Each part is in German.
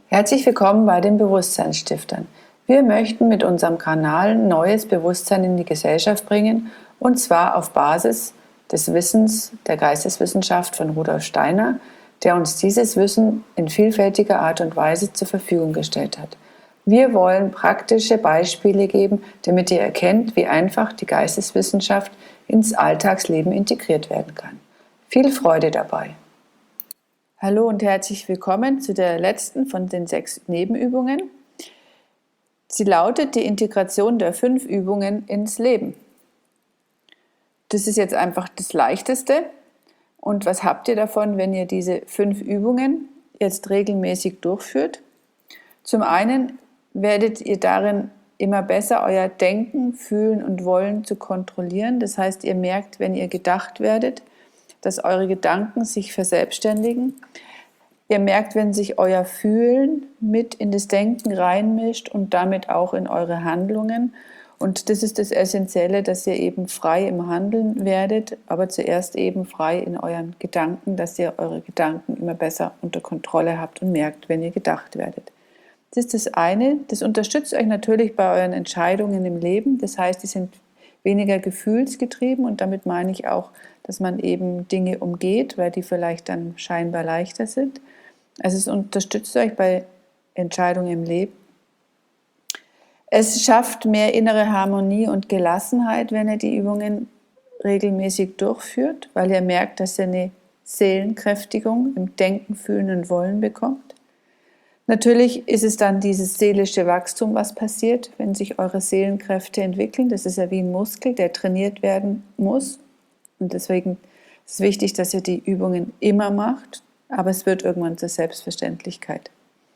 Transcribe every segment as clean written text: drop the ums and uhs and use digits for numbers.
Herzlich willkommen bei den Bewusstseinsstiftern. Wir möchten mit unserem Kanal neues Bewusstsein in die Gesellschaft bringen, und zwar auf Basis des Wissens der Geisteswissenschaft von Rudolf Steiner, der uns dieses Wissen in vielfältiger Art und Weise zur Verfügung gestellt hat. Wir wollen praktische Beispiele geben, damit ihr erkennt, wie einfach die Geisteswissenschaft ins Alltagsleben integriert werden kann. Viel Freude dabei! Hallo und herzlich willkommen zu der letzten von den 6 Nebenübungen. Sie lautet die Integration der 5 Übungen ins Leben. Das ist jetzt einfach das Leichteste. Und was habt ihr davon, wenn ihr diese 5 Übungen jetzt regelmäßig durchführt? Zum einen werdet ihr darin immer besser euer Denken, Fühlen und Wollen zu kontrollieren. Das heißt, ihr merkt, wenn ihr gedacht werdet, dass eure Gedanken sich verselbstständigen. Ihr merkt, wenn sich euer Fühlen mit in das Denken reinmischt und damit auch in eure Handlungen. Und das ist das Essentielle, dass ihr eben frei im Handeln werdet, aber zuerst eben frei in euren Gedanken, dass ihr eure Gedanken immer besser unter Kontrolle habt und merkt, wenn ihr gedacht werdet. Das ist das eine. Das unterstützt euch natürlich bei euren Entscheidungen im Leben. Das heißt, die sind weniger gefühlsgetrieben, und damit meine ich auch, dass man eben Dinge umgeht, weil die vielleicht dann scheinbar leichter sind. Also es unterstützt euch bei Entscheidungen im Leben. Es schafft mehr innere Harmonie und Gelassenheit, wenn ihr die Übungen regelmäßig durchführt, weil ihr merkt, dass ihr eine Seelenkräftigung im Denken, Fühlen und Wollen bekommt. Natürlich ist es dann dieses seelische Wachstum, was passiert, wenn sich eure Seelenkräfte entwickeln. Das ist ja wie ein Muskel, der trainiert werden muss. Und deswegen ist es wichtig, dass ihr die Übungen immer macht, aber es wird irgendwann zur Selbstverständlichkeit.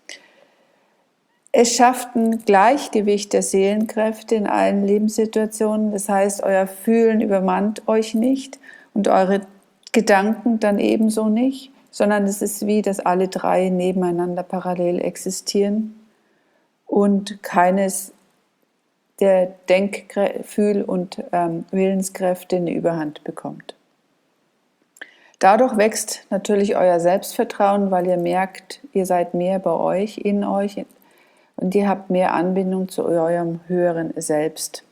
Es schafft ein Gleichgewicht der Seelenkräfte in allen Lebenssituationen. Das heißt, euer Fühlen übermannt euch nicht und eure Gedanken dann ebenso nicht, sondern es ist wie, dass alle 3 nebeneinander parallel existieren und keines der Fühl- und Willenskräfte eine Überhand bekommt. Dadurch wächst natürlich euer Selbstvertrauen, weil ihr merkt, ihr seid mehr bei euch, in euch, und ihr habt mehr Anbindung zu eurem höheren Selbst.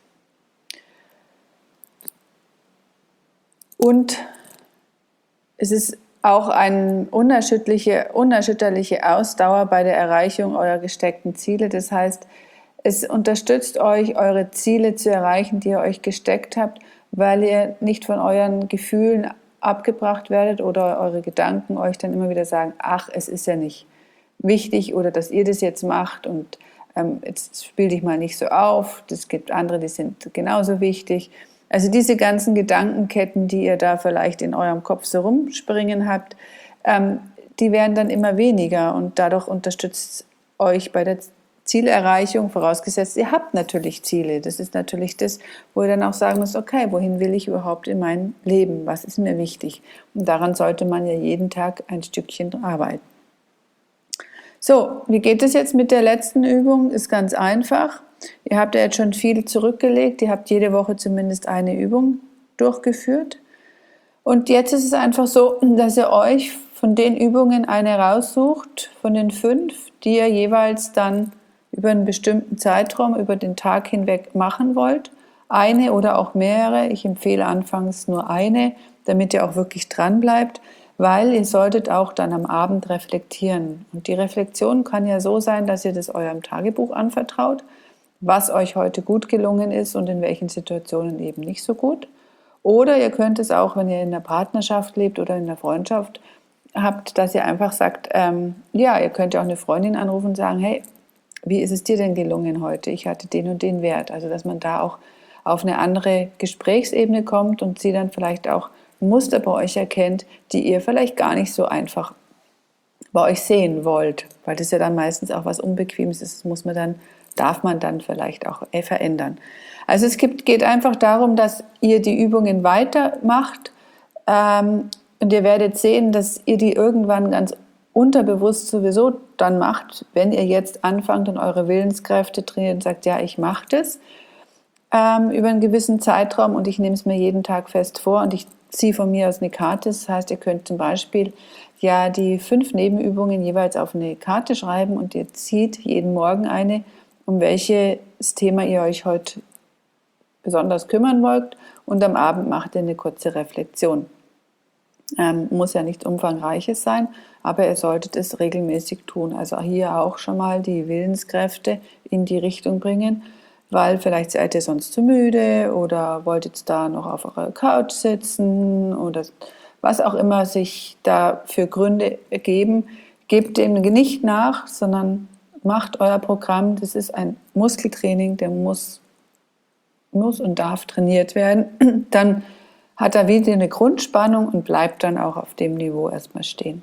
Und es ist auch eine unerschütterliche Ausdauer bei der Erreichung eurer gesteckten Ziele. Das heißt, es unterstützt euch, eure Ziele zu erreichen, die ihr euch gesteckt habt, weil ihr nicht von euren Gefühlen abgebracht werdet oder eure Gedanken euch dann immer wieder sagen, ach, es ist ja nicht wichtig oder dass ihr das jetzt macht und jetzt spiel dich mal nicht so auf, es gibt andere, die sind genauso wichtig. Also diese ganzen Gedankenketten, die ihr da vielleicht in eurem Kopf so rumspringen habt, die werden dann immer weniger, und dadurch unterstützt euch bei der Zielerreichung, vorausgesetzt, ihr habt natürlich Ziele. Das ist natürlich das, wo ihr dann auch sagen müsst, okay, wohin will ich überhaupt in meinem Leben? Was ist mir wichtig? Und daran sollte man ja jeden Tag ein Stückchen arbeiten. So, wie geht es jetzt mit der letzten Übung? Ist ganz einfach. Ihr habt ja jetzt schon viel zurückgelegt. Ihr habt jede Woche zumindest eine Übung durchgeführt. Und jetzt ist es einfach so, dass ihr euch von den Übungen eine raussucht, von den 5, die ihr jeweils dann über einen bestimmten Zeitraum, über den Tag hinweg machen wollt. Eine oder auch mehrere. Ich empfehle anfangs nur eine, damit ihr auch wirklich dran bleibt, weil ihr solltet auch dann am Abend reflektieren. Und die Reflexion kann ja so sein, dass ihr das eurem Tagebuch anvertraut, was euch heute gut gelungen ist und in welchen Situationen eben nicht so gut. Oder ihr könnt es auch, wenn ihr in einer Partnerschaft lebt oder in einer Freundschaft habt, dass ihr einfach sagt, ihr könnt ja auch eine Freundin anrufen und sagen, hey, wie ist es dir denn gelungen heute? Ich hatte den und den Wert. Also dass man da auch auf eine andere Gesprächsebene kommt und sie dann vielleicht auch Muster bei euch erkennt, die ihr vielleicht gar nicht so einfach bei euch sehen wollt, weil das ja dann meistens auch was Unbequemes ist, darf man dann vielleicht auch verändern. Also es geht einfach darum, dass ihr die Übungen weitermacht, und ihr werdet sehen, dass ihr die irgendwann ganz unterbewusst sowieso dann macht, wenn ihr jetzt anfangt und eure Willenskräfte trainiert und sagt, ja, ich mache das. über einen gewissen Zeitraum und ich nehme es mir jeden Tag fest vor und ich ziehe von mir aus eine Karte. Das heißt, ihr könnt zum Beispiel ja die 5 Nebenübungen jeweils auf eine Karte schreiben und ihr zieht jeden Morgen eine, um welches Thema ihr euch heute besonders kümmern wollt und am Abend macht ihr eine kurze Reflexion. Muss ja nichts Umfangreiches sein, aber ihr solltet es regelmäßig tun. Also hier auch schon mal die Willenskräfte in die Richtung bringen, weil vielleicht seid ihr sonst zu müde oder wollt jetzt da noch auf eurer Couch sitzen oder was auch immer sich da für Gründe ergeben. Gebt dem nicht nach, sondern macht euer Programm. Das ist ein Muskeltraining, der muss und darf trainiert werden. Dann hat er wieder eine Grundspannung und bleibt dann auch auf dem Niveau erstmal stehen.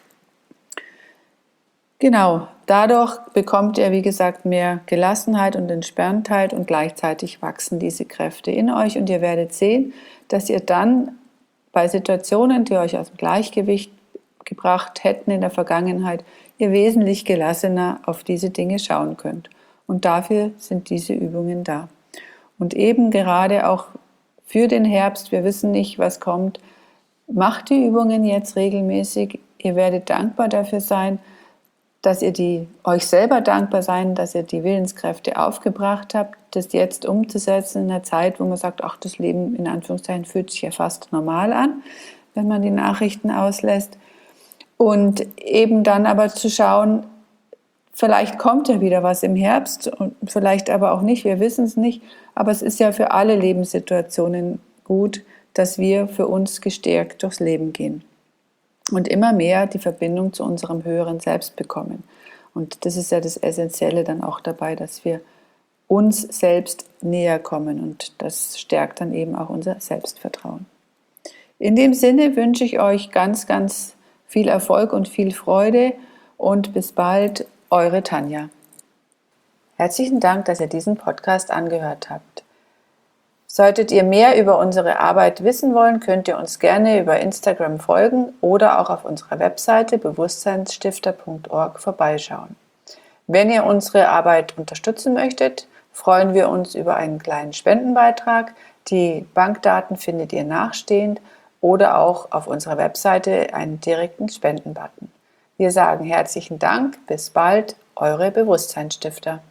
Genau, dadurch bekommt ihr, wie gesagt, mehr Gelassenheit und Entspanntheit und gleichzeitig wachsen diese Kräfte in euch und ihr werdet sehen, dass ihr dann bei Situationen, die euch aus dem Gleichgewicht gebracht hätten in der Vergangenheit, ihr wesentlich gelassener auf diese Dinge schauen könnt. Und dafür sind diese Übungen da. Und eben gerade auch für den Herbst, wir wissen nicht, was kommt, macht die Übungen jetzt regelmäßig. Ihr werdet dankbar dafür sein, dass ihr euch selber dankbar sein, dass ihr die Willenskräfte aufgebracht habt, das jetzt umzusetzen in einer Zeit, wo man sagt, ach, das Leben in Anführungszeichen fühlt sich ja fast normal an, wenn man die Nachrichten auslässt. Und eben dann aber zu schauen, vielleicht kommt ja wieder was im Herbst und vielleicht aber auch nicht, wir wissen es nicht, aber es ist ja für alle Lebenssituationen gut, dass wir für uns gestärkt durchs Leben gehen und immer mehr die Verbindung zu unserem höheren Selbst bekommen. Und das ist ja das Essentielle dann auch dabei, dass wir uns selbst näher kommen und das stärkt dann eben auch unser Selbstvertrauen. In dem Sinne wünsche ich euch ganz, ganz viel Erfolg und viel Freude und bis bald, eure Tanja. Herzlichen Dank, dass ihr diesen Podcast angehört habt. Solltet ihr mehr über unsere Arbeit wissen wollen, könnt ihr uns gerne über Instagram folgen oder auch auf unserer Webseite bewusstseinsstifter.org vorbeischauen. Wenn ihr unsere Arbeit unterstützen möchtet, freuen wir uns über einen kleinen Spendenbeitrag. Die Bankdaten findet ihr nachstehend oder auch auf unserer Webseite einen direkten Spendenbutton. Wir sagen herzlichen Dank, bis bald, eure Bewusstseinsstifter.